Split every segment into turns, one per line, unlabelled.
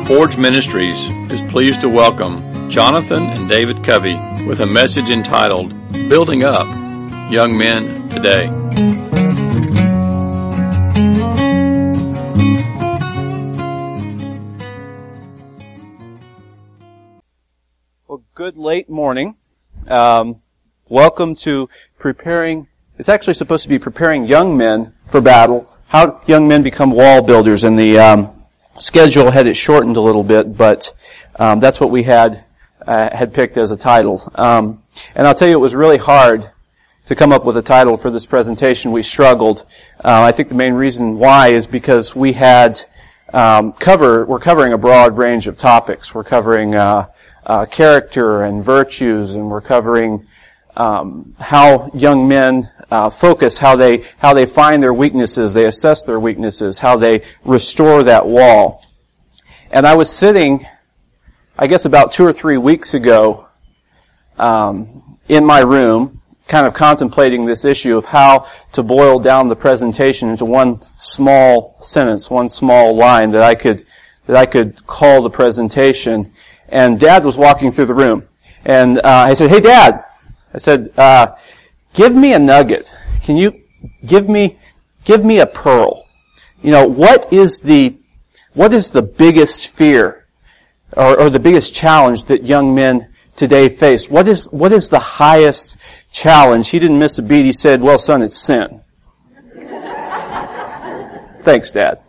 Forge Ministries is pleased to welcome Jonathan and David Covey with a message entitled, Building Up Young Men Today.
Well, good late morning. Welcome to it's actually supposed to be preparing young men for battle, how young men become wall builders, and the schedule had it shortened a little bit, but that's what we had picked as a title. And I'll tell you, it was really hard to come up with a title for this presentation. We struggled. I think the main reason why is because we had we're covering a broad range of topics. We're covering character and virtues, and we're covering how young men focus, how they find their weaknesses, they assess their weaknesses, how they restore that wall. And I was sitting, I guess about 2 or 3 weeks ago, in my room, kind of contemplating this issue of how to boil down the presentation into one small sentence, one small line that I could call the presentation. And Dad was walking through the room. And I said, "Hey, Dad," I said, "Give me a nugget. Can you give me a pearl? You know, what is the biggest fear or the biggest challenge that young men today face? What is the highest challenge?" He didn't miss a beat. He said, "Well, son, it's sin." Thanks, Dad.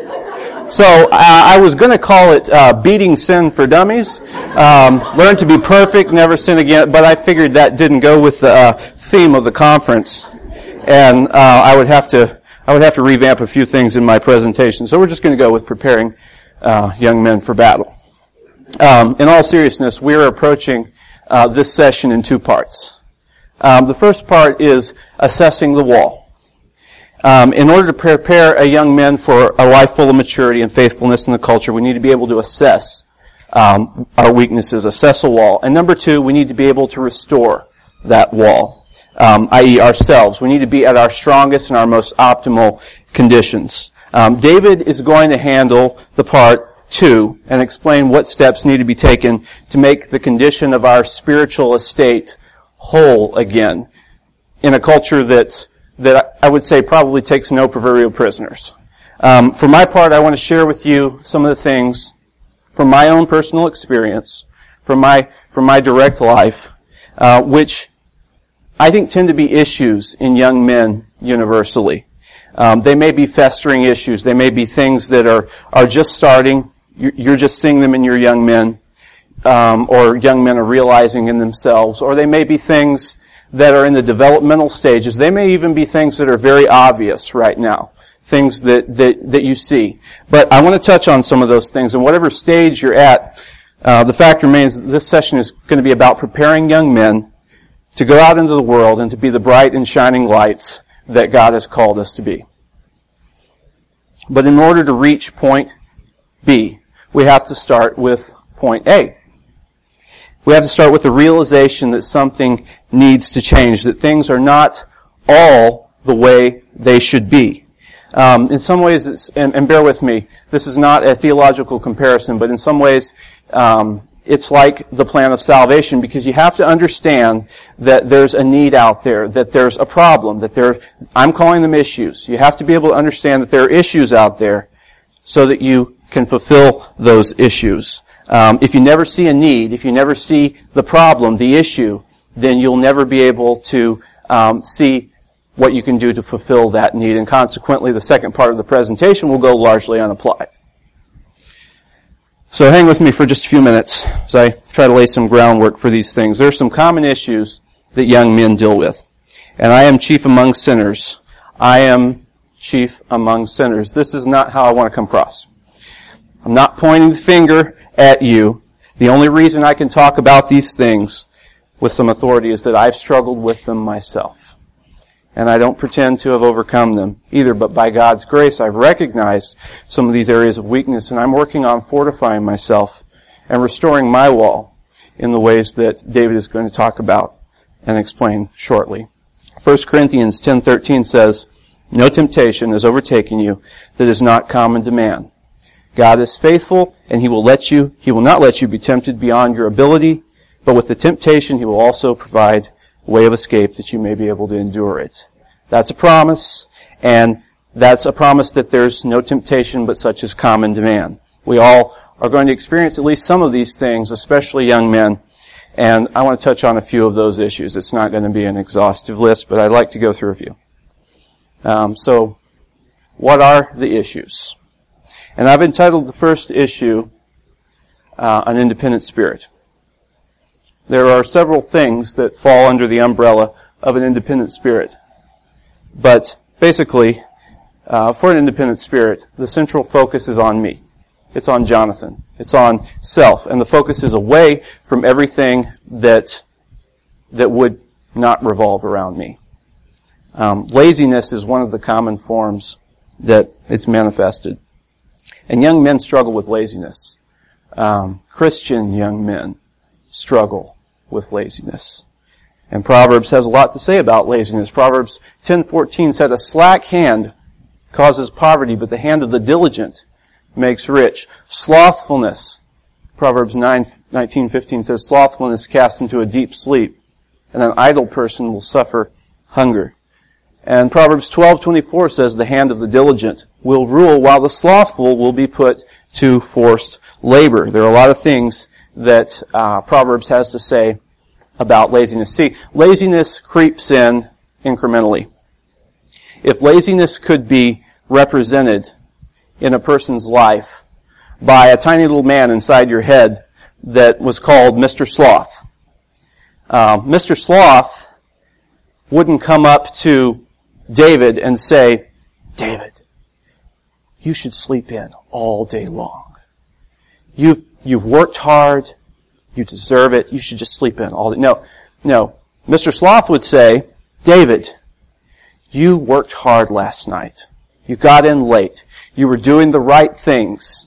So I was going to call it Beating Sin for Dummies. Learn to be perfect, never sin again. But I figured that didn't go with the theme of the conference, and I would have to revamp a few things in my presentation. So we're just going to go with preparing young men for battle. In all seriousness, we're approaching this session in 2 parts. The first part is assessing the wall. In order to prepare a young man for a life full of maturity and faithfulness in the culture, we need to be able to assess our weaknesses, assess a wall. And number 2, we need to be able to restore that wall, i.e. ourselves. We need to be at our strongest and our most optimal conditions. David is going to handle the part 2 and explain what steps need to be taken to make the condition of our spiritual estate whole again in a culture that I would say probably takes no proverbial prisoners. For my part, I want to share with you some of the things from my own personal experience, from my direct life, which I think tend to be issues in young men universally. They may be festering issues. They may be things that are just starting. You're just seeing them in your young men, or young men are realizing in themselves, or they may be things that are in the developmental stages. They may even be things that are very obvious right now, things that you see. But I want to touch on some of those things, and whatever stage you're at, the fact remains that this session is going to be about preparing young men to go out into the world and to be the bright and shining lights that God has called us to be. But in order to reach point B, we have to start with point A. We have to start with the realization that something needs to change, that things are not all the way they should be. In some ways, and bear with me, this is not a theological comparison, but in some ways, it's like the plan of salvation, because you have to understand that there's a need out there, that there's a problem, I'm calling them issues. You have to be able to understand that there are issues out there so that you can fulfill those issues. If you never see a need, if you never see the problem, the issue, then you'll never be able to see what you can do to fulfill that need. And consequently, the second part of the presentation will go largely unapplied. So hang with me for just a few minutes as I try to lay some groundwork for these things. There are some common issues that young men deal with. And I am chief among sinners. I am chief among sinners. This is not how I want to come across. I'm not pointing the finger at you. The only reason I can talk about these things with some authority is that I've struggled with them myself. And I don't pretend to have overcome them either, but by God's grace I've recognized some of these areas of weakness, and I'm working on fortifying myself and restoring my wall in the ways that David is going to talk about and explain shortly. 1 Corinthians 10:13 says, "No temptation has overtaken you that is not common to man. God is faithful, and He will not let you be tempted beyond your ability, but with the temptation He will also provide a way of escape that you may be able to endure it. That's a promise, and that's a promise that there's no temptation but such as common to man. We all are going to experience at least some of these things, especially young men, and I want to touch on a few of those issues. It's not going to be an exhaustive list, but I'd like to go through a few. So, what are the issues? And I've entitled the first issue, An Independent Spirit. There are several things that fall under the umbrella of an independent spirit. But basically, for an independent spirit, the central focus is on me. It's on Jonathan. It's on self. And the focus is away from everything that would not revolve around me. Laziness is one of the common forms that it's manifested. And young men struggle with laziness. Christian young men struggle with laziness. And Proverbs has a lot to say about laziness. Proverbs 10:14 said, "A slack hand causes poverty, but the hand of the diligent makes rich." Slothfulness, Proverbs 19:15 says, "Slothfulness casts into a deep sleep, and an idle person will suffer hunger." And Proverbs 12:24 says, "The hand of the diligent will rule, while the slothful will be put to forced labor." There are a lot of things that Proverbs has to say about laziness. See, laziness creeps in incrementally. If laziness could be represented in a person's life by a tiny little man inside your head that was called Mr. Sloth, Mr. Sloth wouldn't come up to David and say, "David, you should sleep in all day long. You've worked hard. You deserve it. You should just sleep in all day." No. Mr. Sloth would say, "David, you worked hard last night. You got in late. You were doing the right things.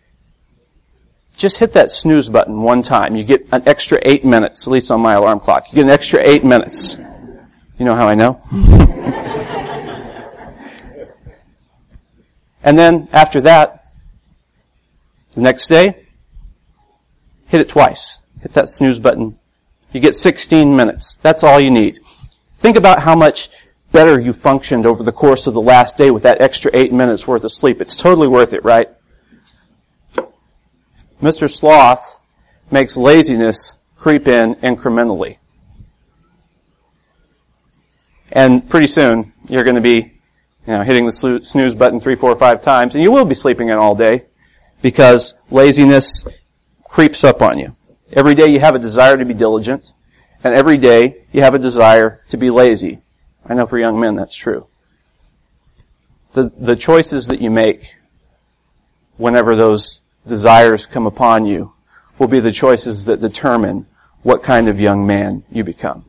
Just hit that snooze button one time. You get an extra 8 minutes, at least on my alarm clock. You get an extra 8 minutes. You know how I know? And then after that, the next day, hit it twice. Hit that snooze button. You get 16 minutes. That's all you need. Think about how much better you functioned over the course of the last day with that extra 8 minutes worth of sleep. It's totally worth it, right? Mr. Sloth makes laziness creep in incrementally. And pretty soon, you're going to be hitting the snooze button 3, 4, 5 times, and you will be sleeping in all day because laziness creeps up on you. Every day you have a desire to be diligent, and every day you have a desire to be lazy. I know for young men that's true. The choices that you make whenever those desires come upon you will be the choices that determine what kind of young man you become.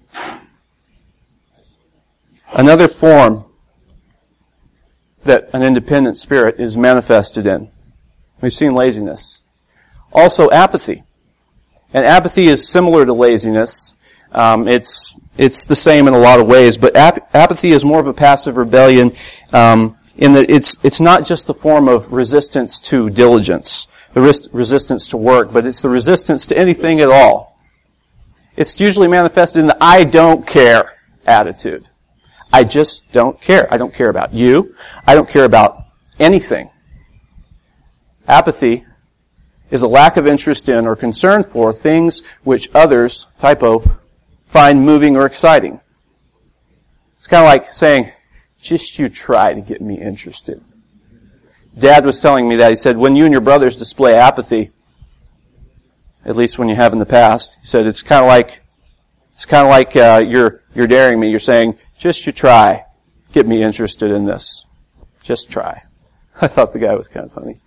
Another form that an independent spirit is manifested in, we've seen laziness. Also apathy. And apathy is similar to laziness. It's the same in a lot of ways, but apathy is more of a passive rebellion in that it's not just the form of resistance to diligence, the resistance to work, but it's the resistance to anything at all. It's usually manifested in the "I don't care" attitude. I just don't care. I don't care about you. I don't care about anything. Apathy is a lack of interest in or concern for things which others, typo, find moving or exciting. It's kind of like saying, "Just you try to get me interested." Dad was telling me that. He said, when you and your brothers display apathy, at least when you have in the past, he said, it's kind of like you're daring me. You're saying, "Just you try, get me interested in this. Just try." I thought the guy was kind of funny.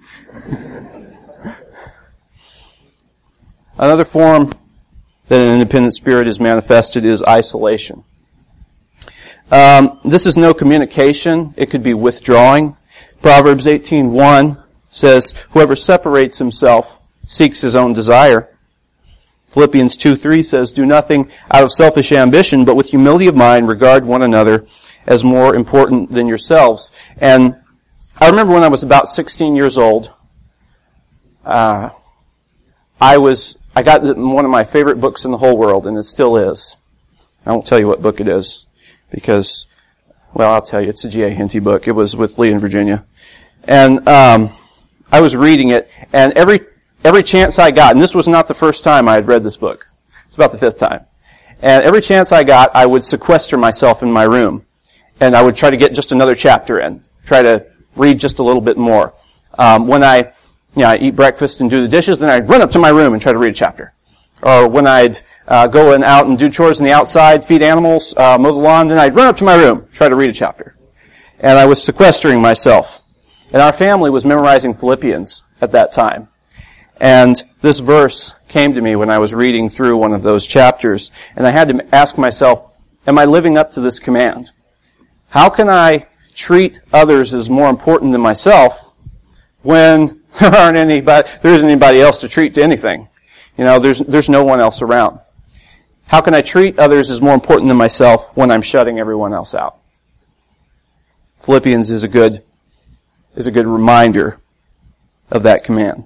Another form that an independent spirit is manifested is isolation. This is no communication. It could be withdrawing. Proverbs 18:1 says, "Whoever separates himself seeks his own desire." Philippians 2:3 says, "Do nothing out of selfish ambition, but with humility of mind regard one another as more important than yourselves." And I remember when I was about 16 years old, I got one of my favorite books in the whole world, and it still is. I won't tell you what book it is, because, well, I'll tell you, it's a G.A. Henty book. It was with Lee in Virginia. And I was reading it, and every chance I got, and this was not the first time I had read this book. It's about the fifth time. And every chance I got, I would sequester myself in my room. And I would try to get just another chapter in. Try to read just a little bit more. When I eat breakfast and do the dishes, then I'd run up to my room and try to read a chapter. Or when I'd go out and do chores on the outside, feed animals, mow the lawn, then I'd run up to my room, try to read a chapter. And I was sequestering myself. And our family was memorizing Philippians at that time. And this verse came to me when I was reading through one of those chapters, and I had to ask myself, am I living up to this command? How can I treat others as more important than myself when there isn't anybody else to treat to anything? There's no one else around. How can I treat others as more important than myself when I'm shutting everyone else out? Philippians is a good reminder of that command.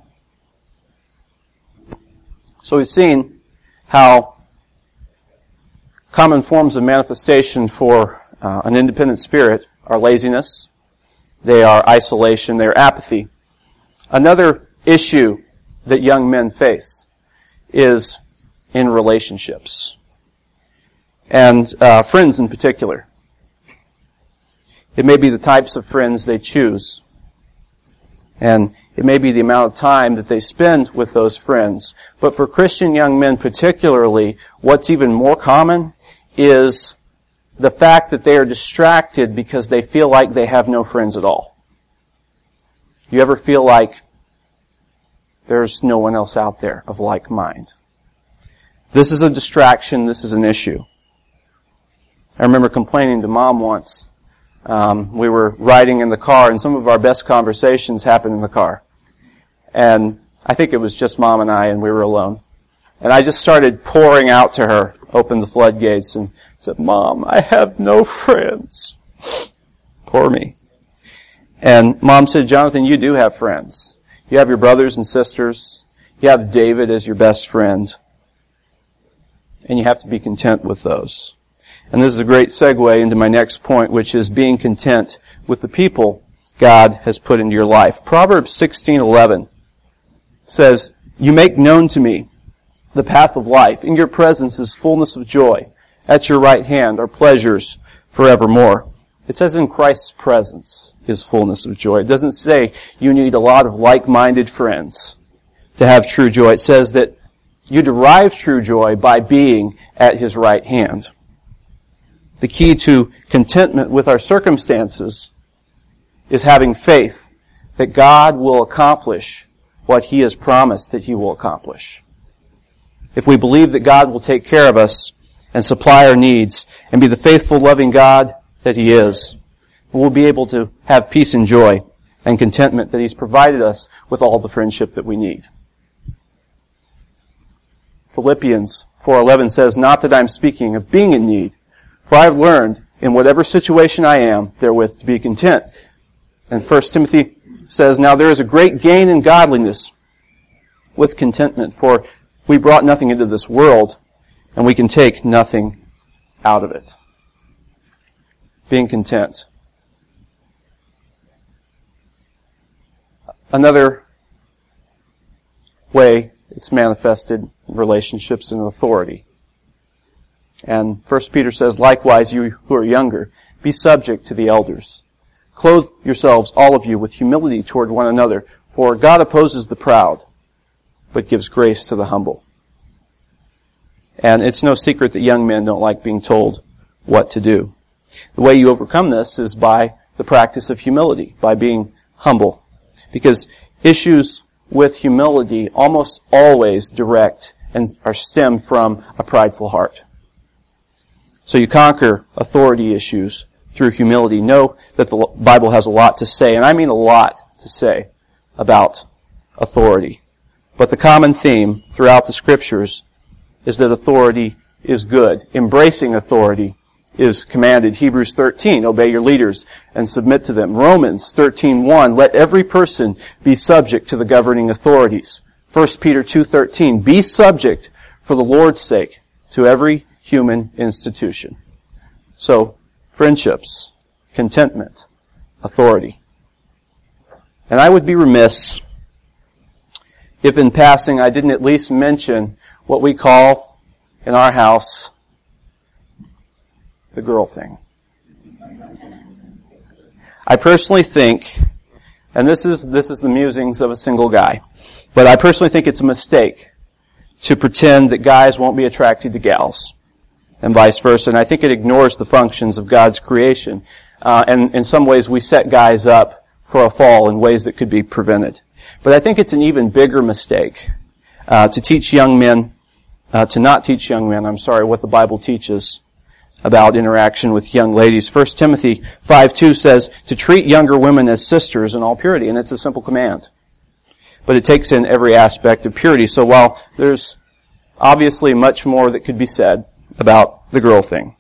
So we've seen how common forms of manifestation for an independent spirit are laziness, they are isolation, they are apathy. Another issue that young men face is in relationships, and friends in particular. It may be the types of friends they choose, and it may be the amount of time that they spend with those friends. But for Christian young men particularly, what's even more common is the fact that they are distracted because they feel like they have no friends at all. You ever feel like there's no one else out there of like mind? This is a distraction. This is an issue. I remember complaining to Mom once. We were riding in the car, and some of our best conversations happened in the car. And I think it was just Mom and I, and we were alone. And I just started pouring out to her, opened the floodgates, and said, "Mom, I have no friends." Poor me. And Mom said, "Jonathan, you do have friends. You have your brothers and sisters. You have David as your best friend. And you have to be content with those." And this is a great segue into my next point, which is being content with the people God has put into your life. Proverbs 16:11 says, "You make known to me the path of life. In your presence is fullness of joy. At your right hand are pleasures forevermore." It says in Christ's presence is fullness of joy. It doesn't say you need a lot of like-minded friends to have true joy. It says that you derive true joy by being at His right hand. The key to contentment with our circumstances is having faith that God will accomplish what He has promised that He will accomplish. If we believe that God will take care of us and supply our needs and be the faithful, loving God that He is, we'll be able to have peace and joy and contentment that He's provided us with all the friendship that we need. Philippians 4:11 says, "Not that I'm speaking of being in need, for I've learned in whatever situation I am therewith to be content." And 1 Timothy says, "Now there is a great gain in godliness with contentment, for we brought nothing into this world, and we can take nothing out of it." Being content. Another way it's manifested in relationships and authority. And 1 Peter says, "Likewise, you who are younger, be subject to the elders. Clothe yourselves, all of you, with humility toward one another, for God opposes the proud, but gives grace to the humble." And it's no secret that young men don't like being told what to do. The way you overcome this is by the practice of humility, by being humble. Because issues with humility almost always direct and are stemmed from a prideful heart. So you conquer authority issues through humility. Know that the Bible has a lot to say, and I mean a lot to say, about authority. But the common theme throughout the Scriptures is that authority is good. Embracing authority is commanded. Hebrews 13, obey your leaders and submit to them. Romans 13:1, let every person be subject to the governing authorities. 1 Peter 2:13, be subject for the Lord's sake to every human institution. So, friendships, contentment, authority. And I would be remiss if in passing I didn't at least mention what we call in our house the girl thing. I personally think, and this is the musings of a single guy, but I personally think it's a mistake to pretend that guys won't be attracted to gals, and vice versa. And I think it ignores the functions of God's creation. And in some ways we set guys up for a fall in ways that could be prevented. But I think it's an even bigger mistake to teach young men, to not teach young men, what the Bible teaches about interaction with young ladies. 1 Timothy 5:2 says to treat younger women as sisters in all purity, and it's a simple command. But it takes in every aspect of purity. So while there's obviously much more that could be said about the girl thing,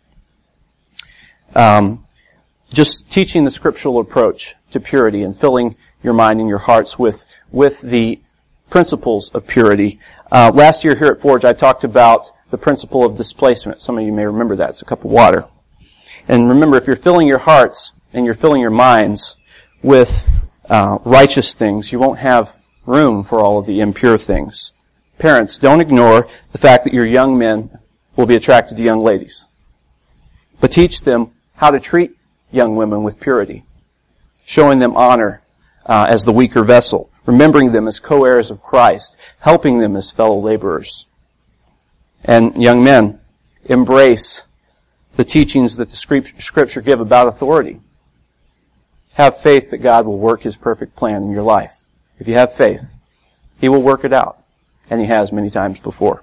just teaching the scriptural approach to purity and filling your mind and your hearts with the principles of purity. Last year here at Forge, I talked about the principle of displacement. Some of you may remember that. It's a cup of water. And remember, if you're filling your hearts and you're filling your minds with righteous things, you won't have room for all of the impure things. Parents, don't ignore the fact that your young men will be attracted to young ladies. But teach them how to treat young women with purity, showing them honor as the weaker vessel, remembering them as co-heirs of Christ, helping them as fellow laborers. And young men, embrace the teachings that the Scripture give about authority. Have faith that God will work His perfect plan in your life. If you have faith, He will work it out, and He has many times before.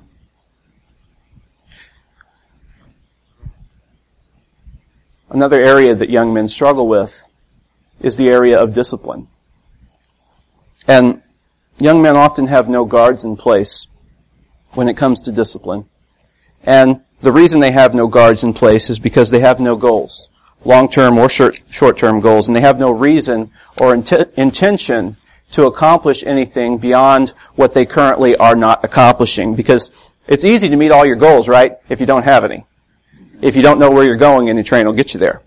Another area that young men struggle with is the area of discipline. And young men often have no guards in place when it comes to discipline. And the reason they have no guards in place is because they have no goals, long-term or short-term goals, and they have no reason or intention to accomplish anything beyond what they currently are not accomplishing. Because it's easy to meet all your goals, right, if you don't have any. If you don't know where you're going, any train will get you there.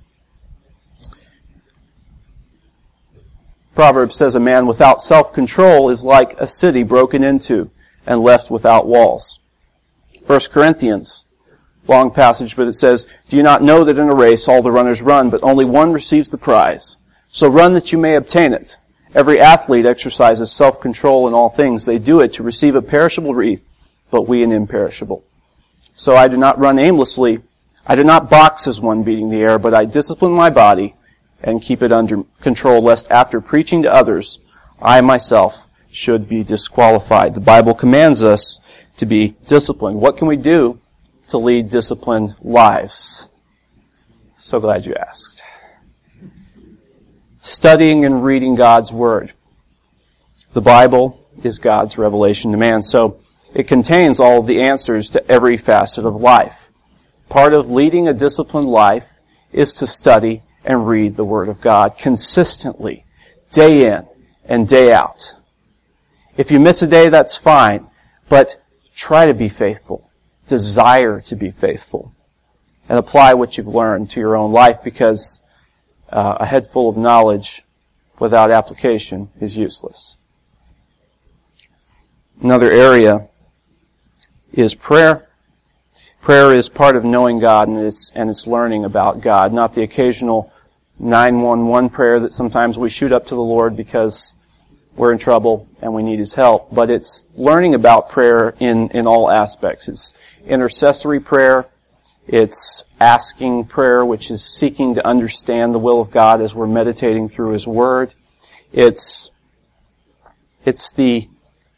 Proverbs says a man without self-control is like a city broken into and left without walls. 1 Corinthians, long passage, but it says, do you not know that in a race all the runners run, but only one receives the prize? So run that you may obtain it. Every athlete exercises self-control in all things. They do it to receive a perishable wreath, but we an imperishable. So I do not run aimlessly. I do not box as one beating the air, but I discipline my body and keep it under control, lest after preaching to others, I myself should be disqualified. The Bible commands us to be disciplined. What can we do to lead disciplined lives? So glad you asked. Studying and reading God's Word. The Bible is God's revelation to man, so it contains all of the answers to every facet of life. Part of leading a disciplined life is to study and read the Word of God consistently, day in and day out. If you miss a day, that's fine, but try to be faithful. Desire to be faithful. And apply what you've learned to your own life, because a head full of knowledge without application is useless. Another area is prayer. Prayer is part of knowing God, and it's learning about God, not the occasional 911 prayer that sometimes we shoot up to the Lord because we're in trouble and we need His help. But it's learning about prayer in all aspects. It's intercessory prayer. It's asking prayer, which is seeking to understand the will of God as we're meditating through His Word. It is the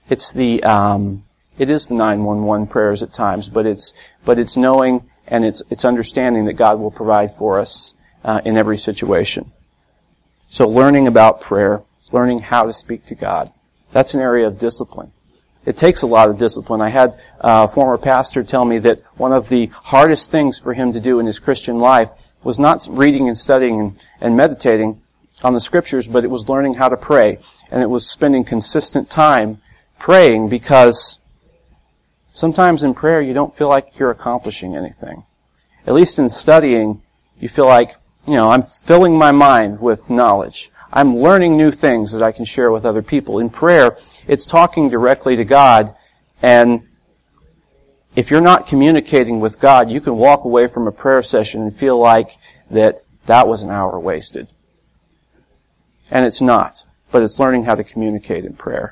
911 prayers at times, but it's knowing and it's understanding that God will provide for us in every situation. So learning about prayer, learning how to speak to God, that's an area of discipline. It takes a lot of discipline. I had a former pastor tell me that one of the hardest things for him to do in his Christian life was not reading and studying and meditating on the Scriptures, but it was learning how to pray. And it was spending consistent time praying, because sometimes in prayer you don't feel like you're accomplishing anything. At least in studying, you feel like, I'm filling my mind with knowledge. I'm learning new things that I can share with other people. In prayer, it's talking directly to God, and if you're not communicating with God, you can walk away from a prayer session and feel like that was an hour wasted. And it's not, but it's learning how to communicate in prayer.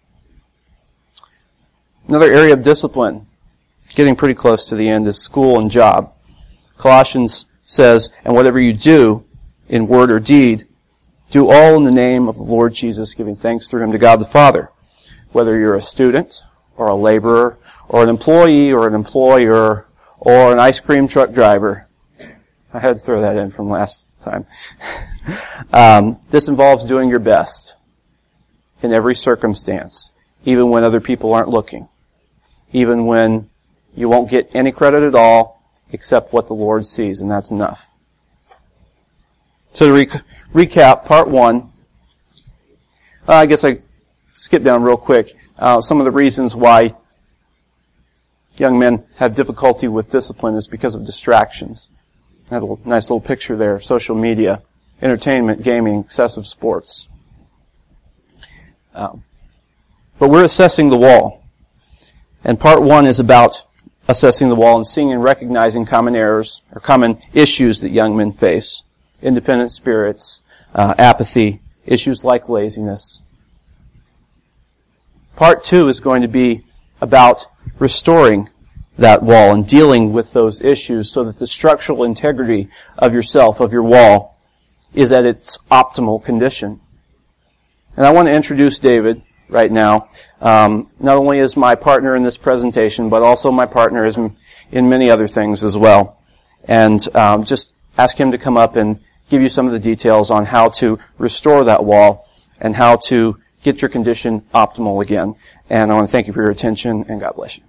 Another area of discipline, getting pretty close to the end, is school and job. Colossians says, "And whatever you do, in word or deed, do all in the name of the Lord Jesus, giving thanks through Him to God the Father." Whether you're a student, or a laborer, or an employee, or an employer, or an ice cream truck driver. I had to throw that in from last time. This involves doing your best in every circumstance, even when other people aren't looking, even when you won't get any credit at all except what the Lord sees, and that's enough. So to recap, part 1, I guess I skip down real quick. Some of the reasons why young men have difficulty with discipline is because of distractions. I have a nice little picture there: social media, entertainment, gaming, excessive sports. But we're assessing the wall. And part 1 is about assessing the wall and seeing and recognizing common errors or common issues that young men face. Independent spirits, apathy, issues like laziness. Part 2 is going to be about restoring that wall and dealing with those issues so that the structural integrity of yourself, of your wall, is at its optimal condition. And I want to introduce David right now. Not only is my partner in this presentation, but also my partner is in many other things as well. And just ask him to come up and give you some of the details on how to restore that wall and how to get your condition optimal again. And I want to thank you for your attention, and God bless you.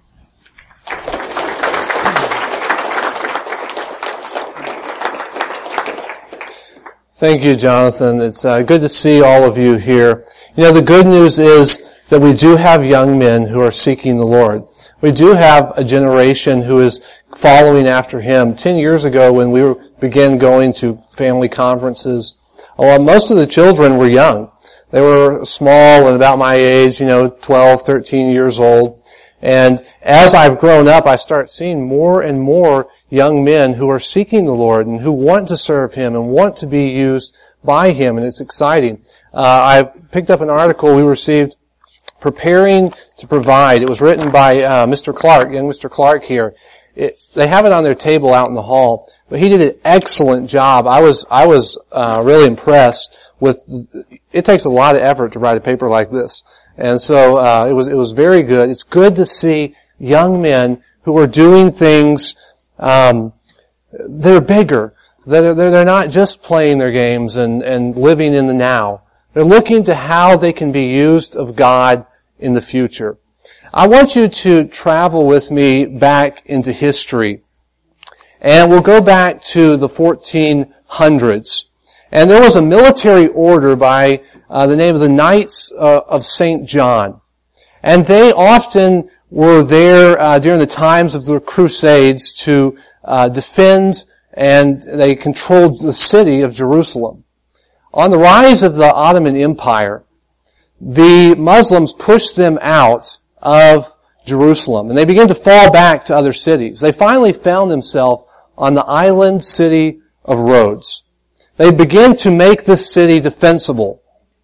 Thank you, Jonathan. It's good to see all of you here. The good news is that we do have young men who are seeking the Lord. We do have a generation who is following after Him. 10 years ago, when we began going to family conferences, most of the children were young. They were small and about my age, 12, 13 years old. And as I've grown up, I start seeing more and more young men who are seeking the Lord and who want to serve Him and want to be used by Him, and it's exciting. I picked up an article we received, Preparing to Provide. It was written by Mr. Clark, young Mr. Clark here. They have it on their table out in the hall, but he did an excellent job. I was really impressed with. It takes a lot of effort to write a paper like this. And so it was very good. It's good to see young men who are doing things that are bigger. They're not just playing their games and living in the now. They're looking to how they can be used of God in the future. I want you to travel with me back into history. And we'll go back to the 1400s. And there was a military order by the name of the Knights of St. John. And they often were there during the times of the Crusades to defend, and they controlled the city of Jerusalem. On the rise of the Ottoman Empire, the Muslims pushed them out of Jerusalem, and they began to fall back to other cities. They finally found themselves on the island city of Rhodes. They began to make this city defensible.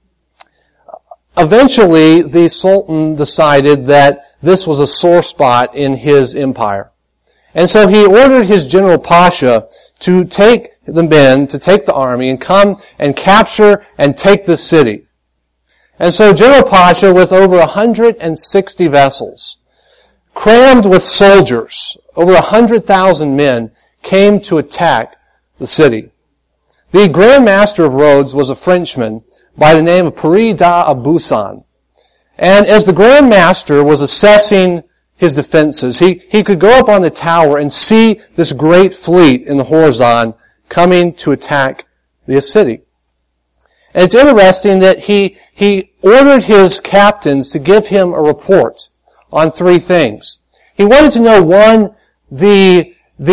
Eventually, the Sultan decided that this was a sore spot in his empire. And so he ordered his General Pasha to take the men, to take the army, and come and capture and take the city. And so General Pasha, with over 160 vessels, crammed with soldiers, over 100,000 men, came to attack the city. The Grand Master of Rhodes was a Frenchman by the name of Piri d'Aubusson. And as the Grand Master was assessing his defenses, he could go up on the tower and see this great fleet in the horizon coming to attack the city. And it's interesting that he ordered his captains to give him a report on three things. He wanted to know, one, the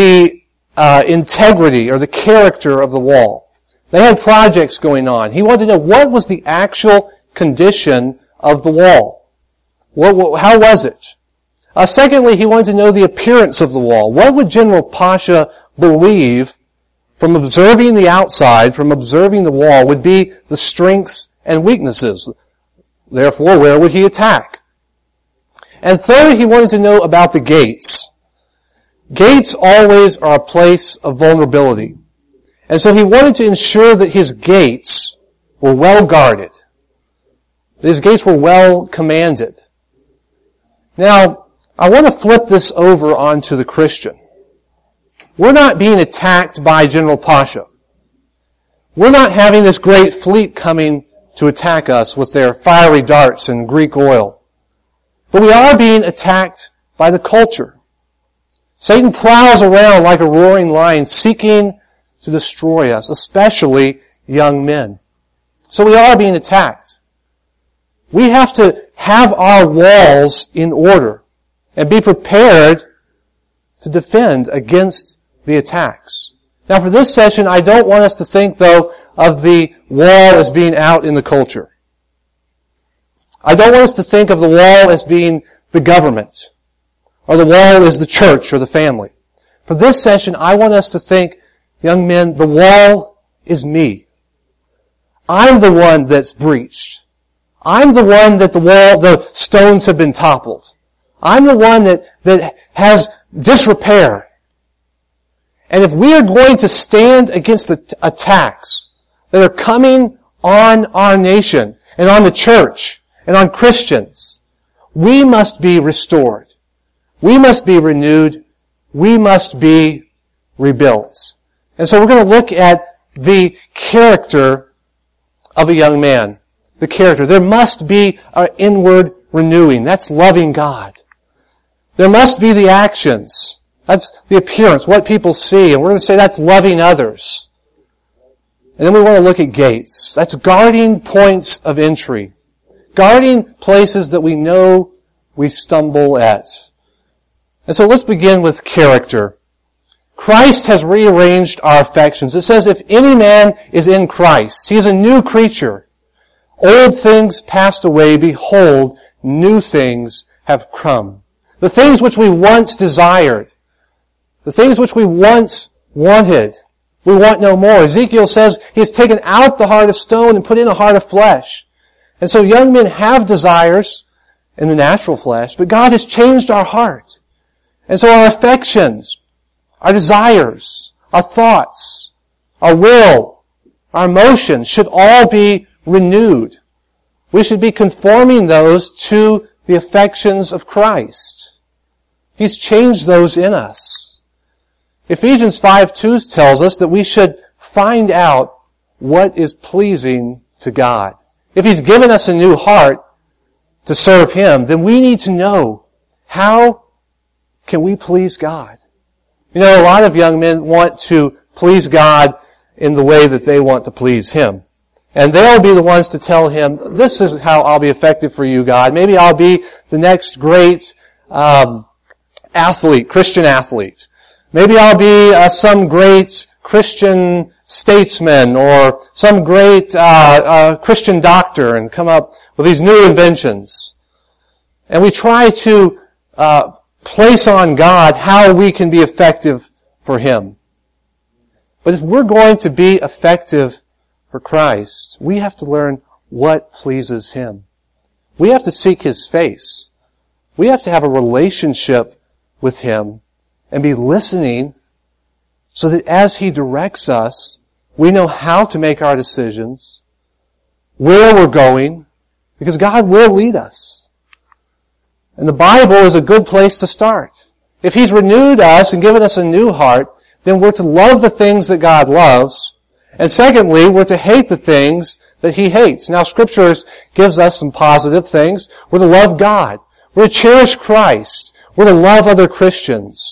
integrity or the character of the wall. They had projects going on. He wanted to know what was the actual condition of the wall. How was it? Secondly, he wanted to know the appearance of the wall. What would General Pasha believe from observing the outside, from observing the wall, would be the strengths and weaknesses? Therefore, where would he attack? And third, he wanted to know about the gates. Gates always are a place of vulnerability. And so he wanted to ensure that his gates were well guarded. His gates were well commanded. Now, I want to flip this over onto the Christian. We're not being attacked by General Pasha. We're not having this great fleet coming to attack us with their fiery darts and Greek oil. But we are being attacked by the culture. Satan prowls around like a roaring lion seeking to destroy us, especially young men. So we are being attacked. We have to have our walls in order and be prepared to defend against the attacks. Now for this session, I don't want us to think, though, of the wall as being out in the culture. I don't want us to think of the wall as being the government, or the wall as the church or the family. For this session, I want us to think, young men, the wall is me. I'm the one that's breached. I'm the one that the stones have been toppled. I'm the one that has disrepair. And if we are going to stand against the attacks that are coming on our nation and on the church and on Christians, we must be restored. We must be renewed. We must be rebuilt. And so we're going to look at the character of a young man. The character. There must be an inward renewing. That's loving God. There must be the actions. That's the appearance, what people see. And we're going to say that's loving others. And then we want to look at gates. That's guarding points of entry. Guarding places that we know we stumble at. And so let's begin with character. Christ has rearranged our affections. It says, if any man is in Christ, he is a new creature. Old things passed away, behold, new things have come. The things which we once desired, the things which we once wanted, we want no more. Ezekiel says he has taken out the heart of stone and put in a heart of flesh. And so young men have desires in the natural flesh, but God has changed our heart. And so our affections, our desires, our thoughts, our will, our emotions should all be renewed. We should be conforming those to the affections of Christ. He's changed those in us. Ephesians 5:2 tells us that we should find out what is pleasing to God. If He's given us a new heart to serve Him, then we need to know how can we please God. You know, a lot of young men want to please God in the way that they want to please Him. And they'll be the ones to tell Him, this is how I'll be effective for you, God. Maybe I'll be the next great athlete, Christian athlete. Maybe I'll be some great Christian statesman or some great Christian doctor and come up with these new inventions. And we try to place on God how we can be effective for Him. But if we're going to be effective for Christ, we have to learn what pleases Him. We have to seek His face. We have to have a relationship with Him and be listening so that as He directs us, we know how to make our decisions, where we're going, because God will lead us. And the Bible is a good place to start. If He's renewed us and given us a new heart, then we're to love the things that God loves. And secondly, we're to hate the things that He hates. Now, Scripture gives us some positive things. We're to love God. We're to cherish Christ. We're to love other Christians. We're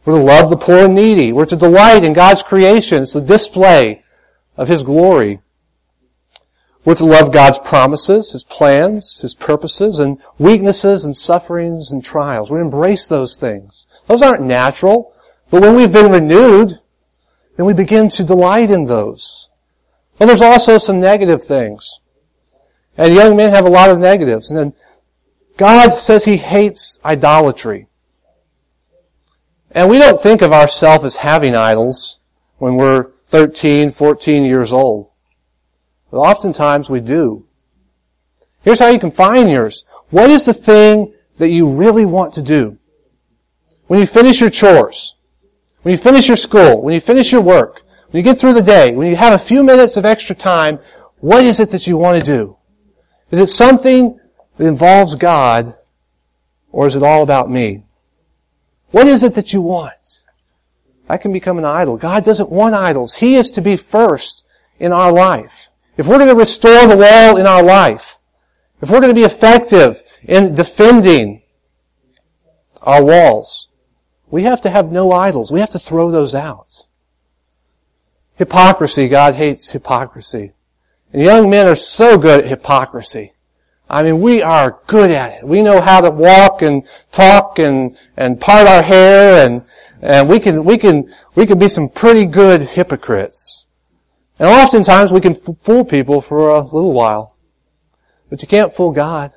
We're to love the poor and needy. We're to delight in God's creation. It's the display of His glory. We're to love God's promises, His plans, His purposes, and weaknesses and sufferings and trials. We embrace those things. Those aren't natural, but when we've been renewed, then we begin to delight in those. Well, there's also some negative things. And young men have a lot of negatives. And then God says He hates idolatry. And we don't think of ourselves as having idols when we're 13, 14 years old. But oftentimes we do. Here's how you can find yours. What is the thing that you really want to do? When you finish your chores, when you finish your school, when you finish your work, when you get through the day, when you have a few minutes of extra time, what is it that you want to do? Is it something that involves God, or is it all about me? What is it that you want? That can become an idol. God doesn't want idols. He is to be first in our life. If we're going to restore the wall in our life, if we're going to be effective in defending our walls, we have to have no idols. We have to throw those out. Hypocrisy. God hates hypocrisy. And young men are so good at hypocrisy. I mean, we are good at it. We know how to walk and talk and part our hair and we can be some pretty good hypocrites. And oftentimes we can fool people for a little while. But you can't fool God.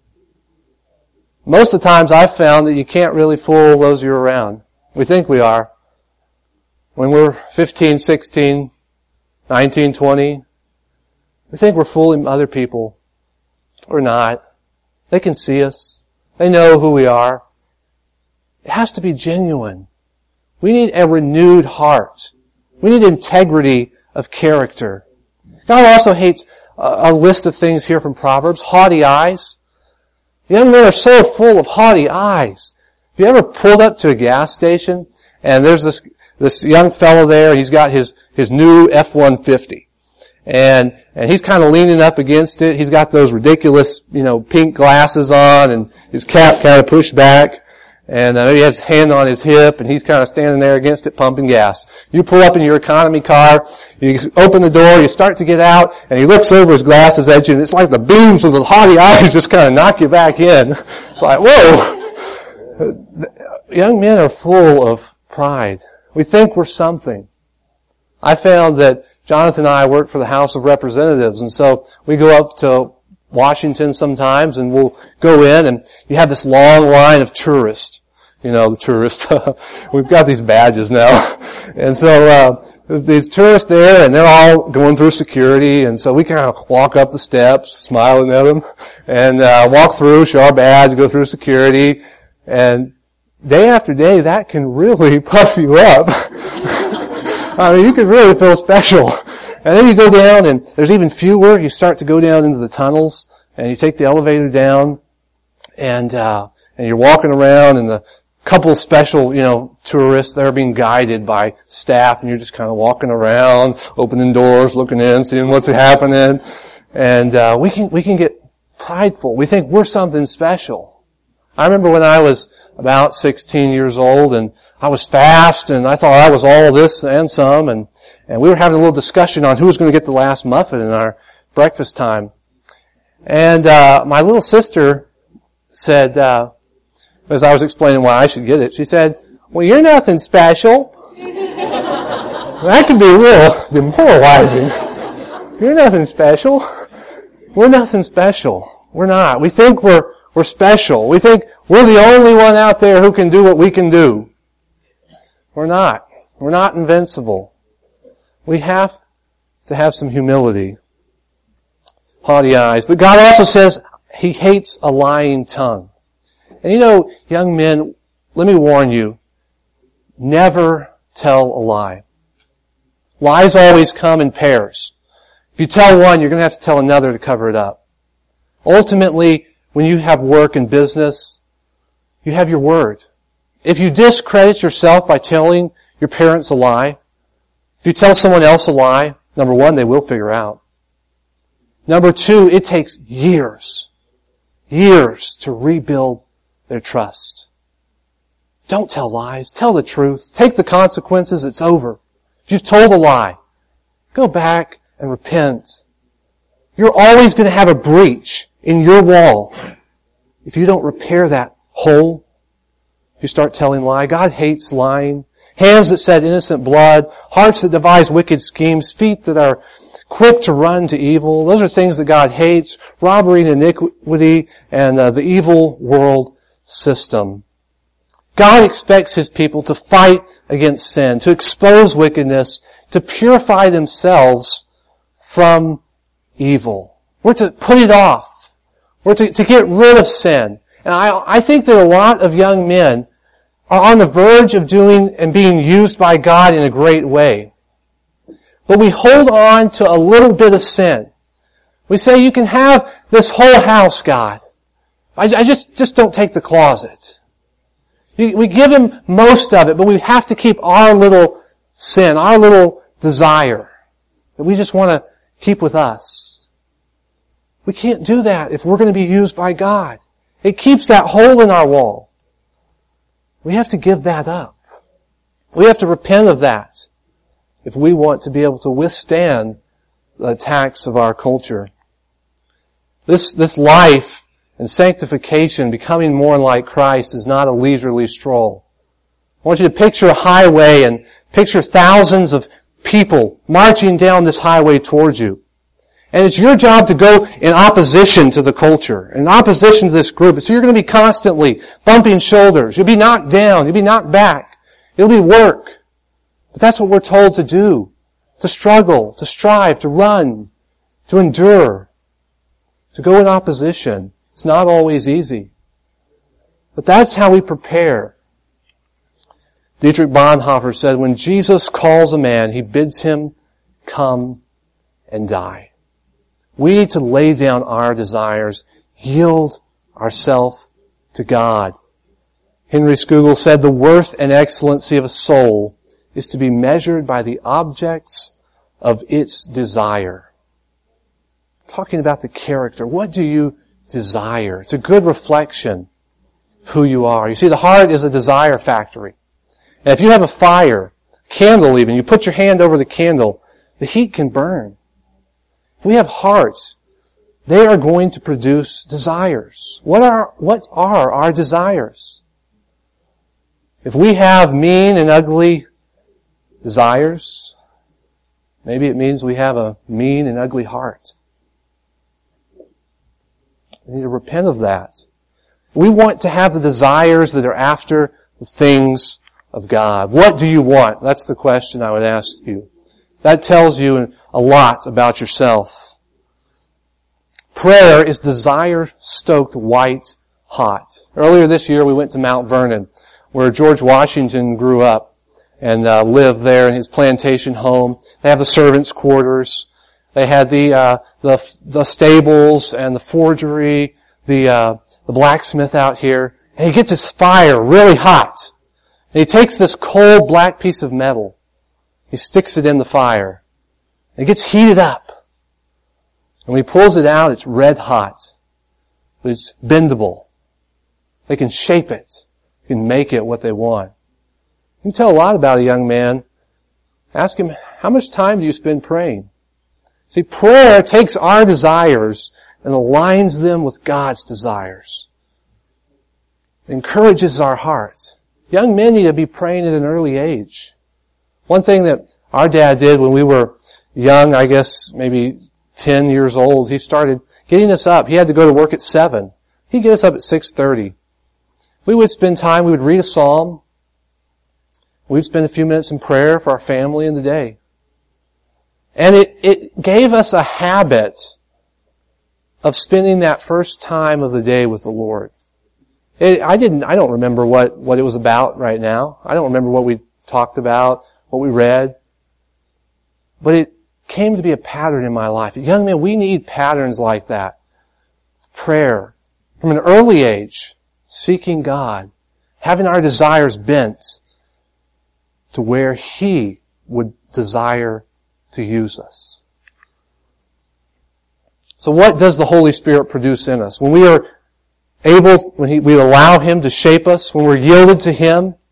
Most of the times I've found that you can't really fool those you're around. We think we are. When we're 15, 16, 19, 20, we think we're fooling other people. We're not. They can see us. They know who we are. It has to be genuine. We need a renewed heart. We need integrity of character. God also hates a list of things here from Proverbs. Haughty eyes. Young men are so full of haughty eyes. Have you ever pulled up to a gas station and there's this young fellow there, he's got his new F-150. And he's kind of leaning up against it. He's got those ridiculous, pink glasses on and his cap kind of pushed back. And maybe he has his hand on his hip and he's kind of standing there against it pumping gas. You pull up in your economy car, you open the door, you start to get out, and he looks over his glasses at you and it's like the beams of the haughty eyes just kind of knock you back in. It's like, whoa! Young men are full of pride. We think we're something. I found that Jonathan and I work for the House of Representatives, and so we go up to Washington sometimes, and we'll go in, and you have this long line of tourists. The tourists. We've got these badges now. And so there's these tourists there, and they're all going through security, and so we kind of walk up the steps, smiling at them, and walk through, show our badge, go through security, and day after day, that can really puff you up. I mean, you can really feel special. And then you go down, and there's even fewer. You start to go down into the tunnels, and you take the elevator down, and you're walking around, and the couple special, tourists, they're being guided by staff, and you're just kind of walking around, opening doors, looking in, seeing what's happening. And we can get prideful. We think we're something special. I remember when I was about 16 years old, and I was fast, and I thought I was all this and some, and we were having a little discussion on who was going to get the last muffin in our breakfast time. And my little sister said, as I was explaining why I should get it, she said, "Well, you're nothing special." That can be real demoralizing. You're nothing special. We're nothing special. We're not. We think we're special. We think we're the only one out there who can do what we can do. We're not. We're not invincible. We have to have some humility. Haughty eyes. But God also says He hates a lying tongue. And young men, let me warn you, never tell a lie. Lies always come in pairs. If you tell one, you're going to have to tell another to cover it up. Ultimately, when you have work and business, you have your word. If you discredit yourself by telling your parents a lie, if you tell someone else a lie, number one, they will figure out. Number two, it takes years to rebuild their trust. Don't tell lies. Tell the truth. Take the consequences. It's over. If you've told a lie, go back and repent. You're always going to have a breach in your wall if you don't repair that hole. If you start telling lie. God hates lying. Hands that shed innocent blood. Hearts that devise wicked schemes. Feet that are quick to run to evil. Those are things that God hates. Robbery and iniquity and the evil world system. God expects His people to fight against sin, to expose wickedness, to purify themselves from evil. We're to put it off. We're to get rid of sin. And I think that a lot of young men are on the verge of doing and being used by God in a great way. But we hold on to a little bit of sin. We say, you can have this whole house, God. I just don't take the closet. We give Him most of it, but we have to keep our little sin, our little desire that we just want to keep with us. We can't do that if we're going to be used by God. It keeps that hole in our wall. We have to give that up. We have to repent of that if we want to be able to withstand the attacks of our culture. This life and sanctification, becoming more like Christ, is not a leisurely stroll. I want you to picture a highway and picture thousands of people marching down this highway towards you. And it's your job to go in opposition to the culture, in opposition to this group. So you're going to be constantly bumping shoulders. You'll be knocked down. You'll be knocked back. It'll be work. But that's what we're told to do. To struggle, to strive, to run, to endure, to go in opposition. It's not always easy. But that's how we prepare. Dietrich Bonhoeffer said, when Jesus calls a man, He bids him come and die. We need to lay down our desires, yield ourselves to God. Henry Scougal said, the worth and excellency of a soul is to be measured by the objects of its desire. Talking about the character. What do you desire? It's a good reflection of who you are. You see, the heart is a desire factory. And if you have a fire, candle even, you put your hand over the candle, the heat can burn. If we have hearts, they are going to produce desires. What are our desires? If we have mean and ugly desires, maybe it means we have a mean and ugly heart. We need to repent of that. We want to have the desires that are after the things of God. What do you want? That's the question I would ask you. That tells you a lot about yourself. Prayer is desire-stoked white hot. Earlier this year we went to Mount Vernon, where George Washington grew up and lived there in his plantation home. They have the servants' quarters. They had the stables and the forgery, the blacksmith out here. And he gets his fire really hot. And he takes this cold black piece of metal. He sticks it in the fire. It gets heated up. And when he pulls it out, it's red hot. But it's bendable. They can shape it. They can make it what they want. You can tell a lot about a young man. Ask him, how much time do you spend praying? See, prayer takes our desires and aligns them with God's desires. It encourages our hearts. Young men need to be praying at an early age. One thing that our dad did when we were young, I guess maybe 10 years old, he started getting us up. He had to go to work at 7. He'd get us up at 6:30. We would spend time, we would read a psalm. We'd spend a few minutes in prayer for our family in the day. And it gave us a habit of spending that first time of the day with the Lord. I don't remember what it was about right now. I don't remember what we talked about, what we read. But it came to be a pattern in my life. Young men, we need patterns like that. Prayer. From an early age, seeking God. Having our desires bent to where He would desire to use us. So what does the Holy Spirit produce in us? When we are able, we allow Him to shape us, when we're yielded to Him,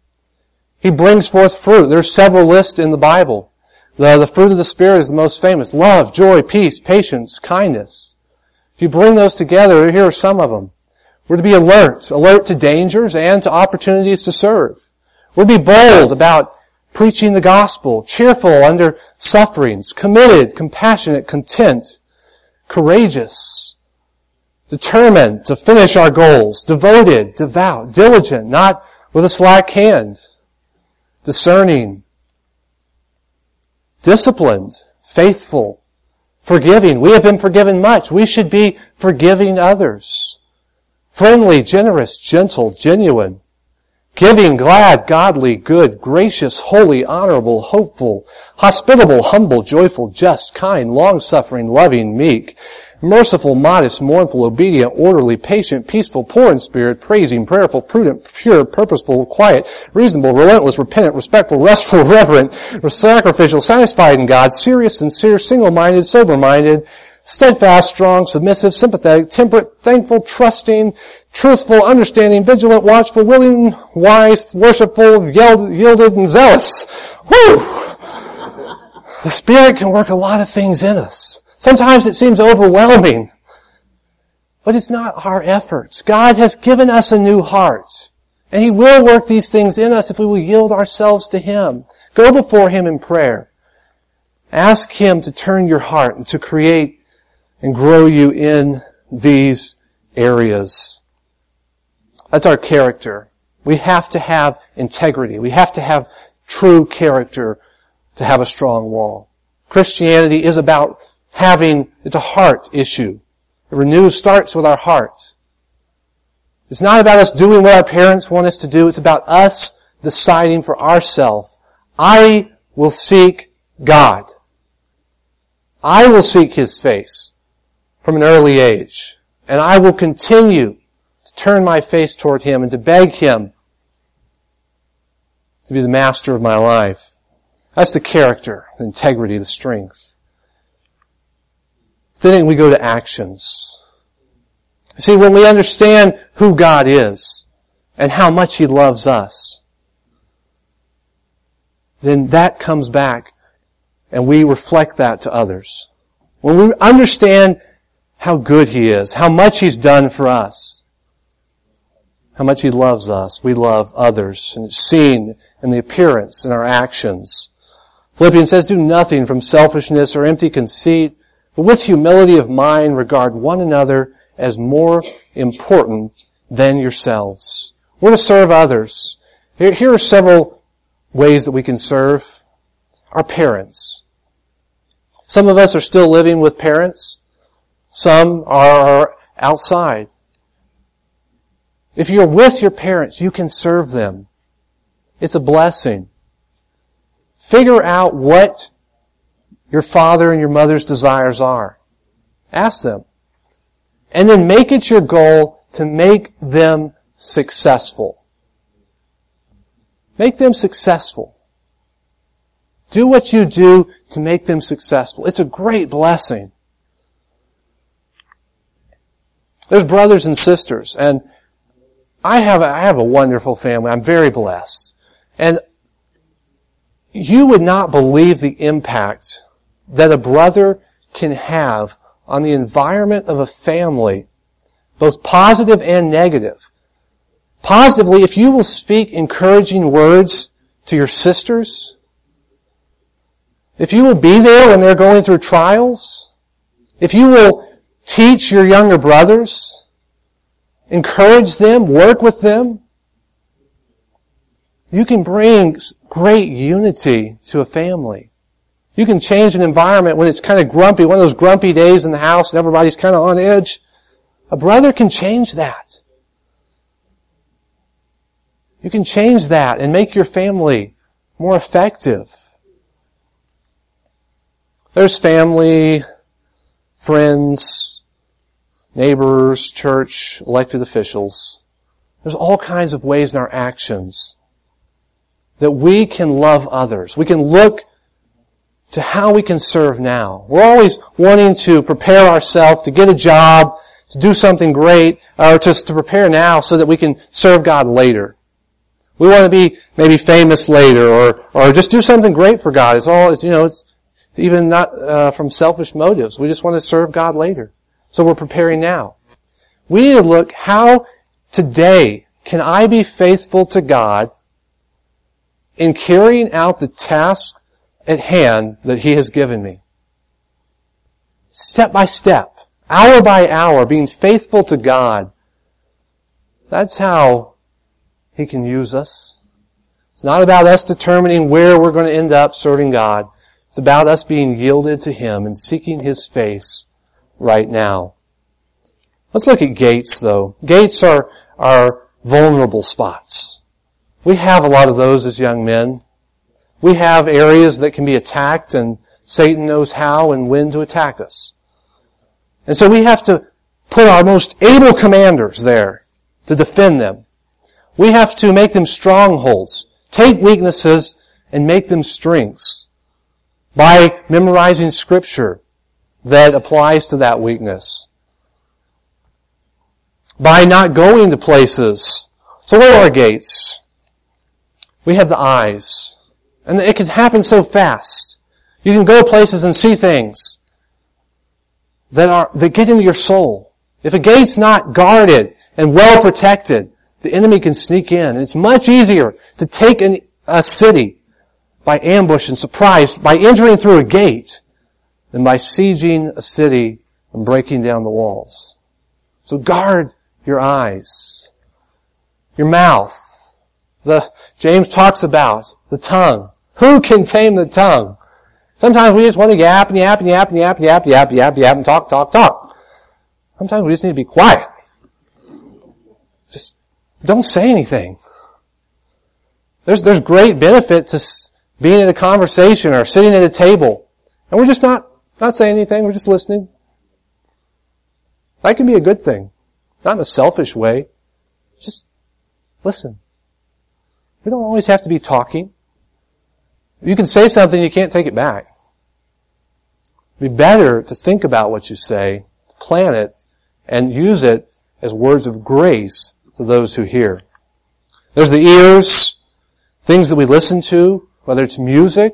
He brings forth fruit. There's several lists in the Bible. The fruit of the Spirit is the most famous. Love, joy, peace, patience, kindness. If you bring those together, here are some of them. We're to be alert to dangers and to opportunities to serve. We're to be bold about preaching the gospel, cheerful under sufferings, committed, compassionate, content, courageous, determined to finish our goals, devoted, devout, diligent, not with a slack hand, discerning, disciplined, faithful, forgiving. We have been forgiven much. We should be forgiving others. Friendly, generous, gentle, genuine, giving, glad, godly, good, gracious, holy, honorable, hopeful, hospitable, humble, joyful, just, kind, long-suffering, loving, meek, merciful, modest, mournful, obedient, orderly, patient, peaceful, poor in spirit, praising, prayerful, prudent, pure, purposeful, quiet, reasonable, relentless, repentant, respectful, restful, reverent, sacrificial, satisfied in God, serious, sincere, single-minded, sober-minded, steadfast, strong, submissive, sympathetic, temperate, thankful, trusting, truthful, understanding, vigilant, watchful, willing, wise, worshipful, yielded, and zealous. Whew! The Spirit can work a lot of things in us. Sometimes it seems overwhelming, but it's not our efforts. God has given us a new heart, and He will work these things in us if we will yield ourselves to Him. Go before Him in prayer. Ask Him to turn your heart and to create and grow you in these areas. That's our character. We have to have integrity. We have to have true character to have a strong wall. Christianity is about it's a heart issue. The renew starts with our heart. It's not about us doing what our parents want us to do. It's about us deciding for ourselves, I will seek God. I will seek His face from an early age. And I will continue to turn my face toward Him and to beg Him to be the master of my life. That's the character, the integrity, the strength. Then we go to actions. See, when we understand who God is and how much He loves us, then that comes back and we reflect that to others. When we understand how good He is, how much He's done for us, how much He loves us, we love others, and it's seen in the appearance, in our actions. Philippians says, do nothing from selfishness or empty conceit, but with humility of mind regard one another as more important than yourselves. We're to serve others. Here are several ways that we can serve our parents. Some of us are still living with parents. Some are outside. If you're with your parents, you can serve them. It's a blessing. Figure out what your father and your mother's desires are. Ask them. And then make it your goal to make them successful. Make them successful. Do what you do to make them successful. It's a great blessing. There's brothers and sisters, and I have a wonderful family. I'm very blessed. And you would not believe the impact that a brother can have on the environment of a family, both positive and negative. Positively, if you will speak encouraging words to your sisters, if you will be there when they're going through trials, if you will teach your younger brothers, encourage them, work with them, you can bring great unity to a family. You can change an environment when it's kind of grumpy, one of those grumpy days in the house and everybody's kind of on edge. A brother can change that. You can change that and make your family more effective. There's family, friends, neighbors, church, elected officials. There's all kinds of ways in our actions that we can love others. We can look to how we can serve now. We're always wanting to prepare ourselves to get a job, to do something great, or just to prepare now so that we can serve God later. We want to be maybe famous later or just do something great for God. It's even not from selfish motives. We just want to serve God later. So we're preparing now. We need to look, how today can I be faithful to God in carrying out the task at hand that He has given me? Step by step, hour by hour, being faithful to God. That's how He can use us. It's not about us determining where we're going to end up serving God. It's about us being yielded to Him and seeking His face right now. Let's look at gates, though. Gates are vulnerable spots. We have a lot of those as young men. We have areas that can be attacked, and Satan knows how and when to attack us. And so we have to put our most able commanders there to defend them. We have to make them strongholds, take weaknesses and make them strengths by memorizing Scripture that applies to that weakness. By not going to places. So what are our gates? We have the eyes. And it can happen so fast. You can go places and see things that get into your soul. If a gate's not guarded and well protected, the enemy can sneak in. And it's much easier to take a city by ambush and surprise, by entering through a gate, than by sieging a city and breaking down the walls. So guard your eyes. Your mouth. James talks about the tongue. Who can tame the tongue? Sometimes we just want to yap and yap and yap and yap and yap and yap and yap and yap and talk. Sometimes we just need to be quiet. Just don't say anything. There's great benefit to being in a conversation or sitting at a table, and we're just not saying anything. We're just listening. That can be a good thing, not in a selfish way. Just listen. We don't always have to be talking. You can say something, you can't take it back. It'd be better to think about what you say, to plan it, and use it as words of grace to those who hear. There's the ears, things that we listen to, whether it's music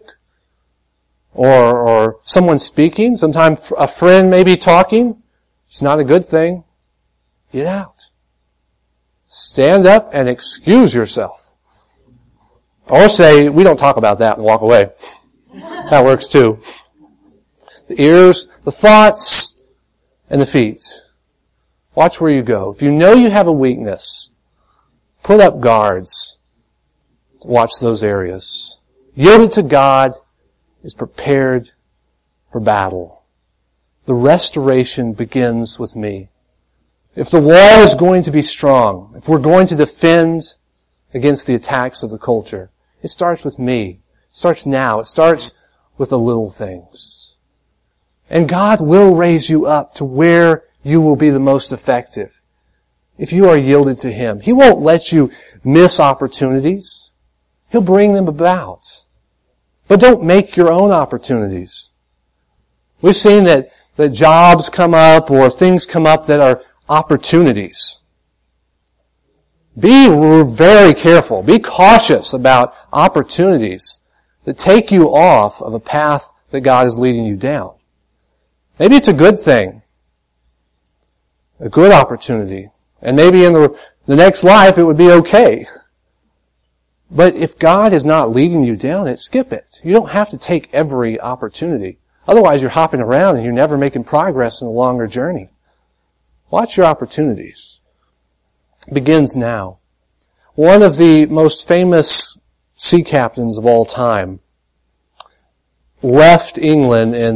or someone speaking. Sometimes a friend may be talking. It's not a good thing. Get out. Stand up and excuse yourself. Or say, we don't talk about that, and walk away. That works too. The ears, the thoughts, and the feet. Watch where you go. If you know you have a weakness, put up guards. Watch those areas. Yielded to God is prepared for battle. The restoration begins with me. If the wall is going to be strong, if we're going to defend against the attacks of the culture, it starts with me. It starts now. It starts with the little things. And God will raise you up to where you will be the most effective if you are yielded to Him. He won't let you miss opportunities. He'll bring them about. But don't make your own opportunities. We've seen that jobs come up or things come up that are opportunities. Be very careful. Be cautious about opportunities that take you off of a path that God is leading you down. Maybe it's a good thing. A good opportunity. And maybe in the next life it would be okay. But if God is not leading you down it, skip it. You don't have to take every opportunity. Otherwise you're hopping around and you're never making progress in a longer journey. Watch your opportunities. It begins now. One of the most famous sea captains of all time left England in,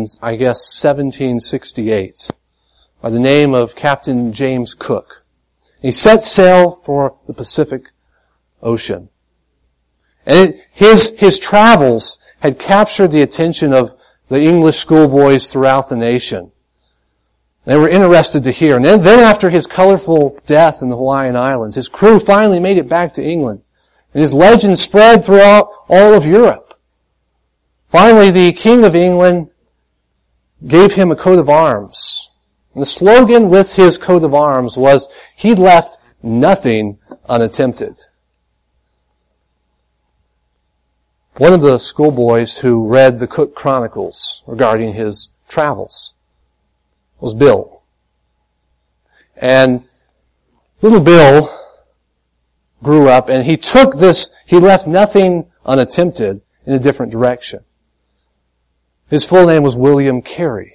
1768 by the name of Captain James Cook. He set sail for the Pacific Ocean. And his travels had captured the attention of the English schoolboys throughout the nation. They were interested to hear. And then after his colorful death in the Hawaiian Islands, his crew finally made it back to England. And his legend spread throughout all of Europe. Finally, the King of England gave him a coat of arms. And the slogan with his coat of arms was, he left nothing unattempted. one of the schoolboys who read the Cook Chronicles regarding his travels was Bill. And little Bill grew up and he left nothing unattempted in a different direction. His full name was William Carey.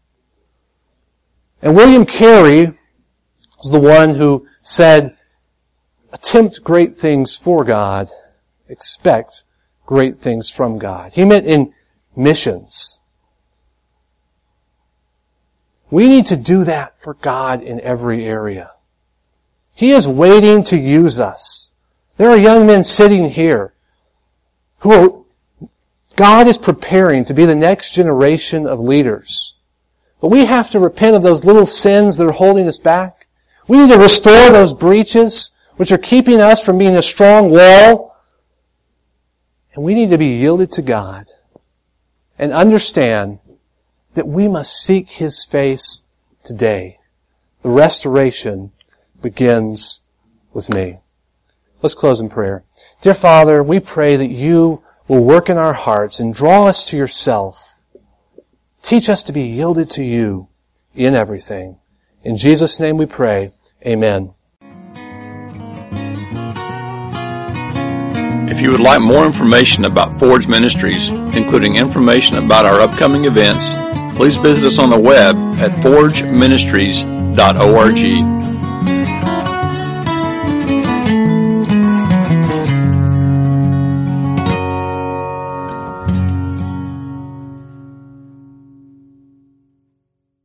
And William Carey was the one who said, attempt great things for God, expect great things from God. He meant in missions. We need to do that for God in every area. He is waiting to use us. There are young men sitting here God is preparing to be the next generation of leaders. But we have to repent of those little sins that are holding us back. We need to restore those breaches which are keeping us from being a strong wall. And we need to be yielded to God and understand that we must seek His face today. The restoration begins with me. Let's close in prayer. Dear Father, we pray that You will work in our hearts and draw us to Yourself. Teach us to be yielded to You in everything. In Jesus' name we pray. Amen.
If you would like more information about Forge Ministries, including information about our upcoming events, please visit us on the web at forgeministries.org.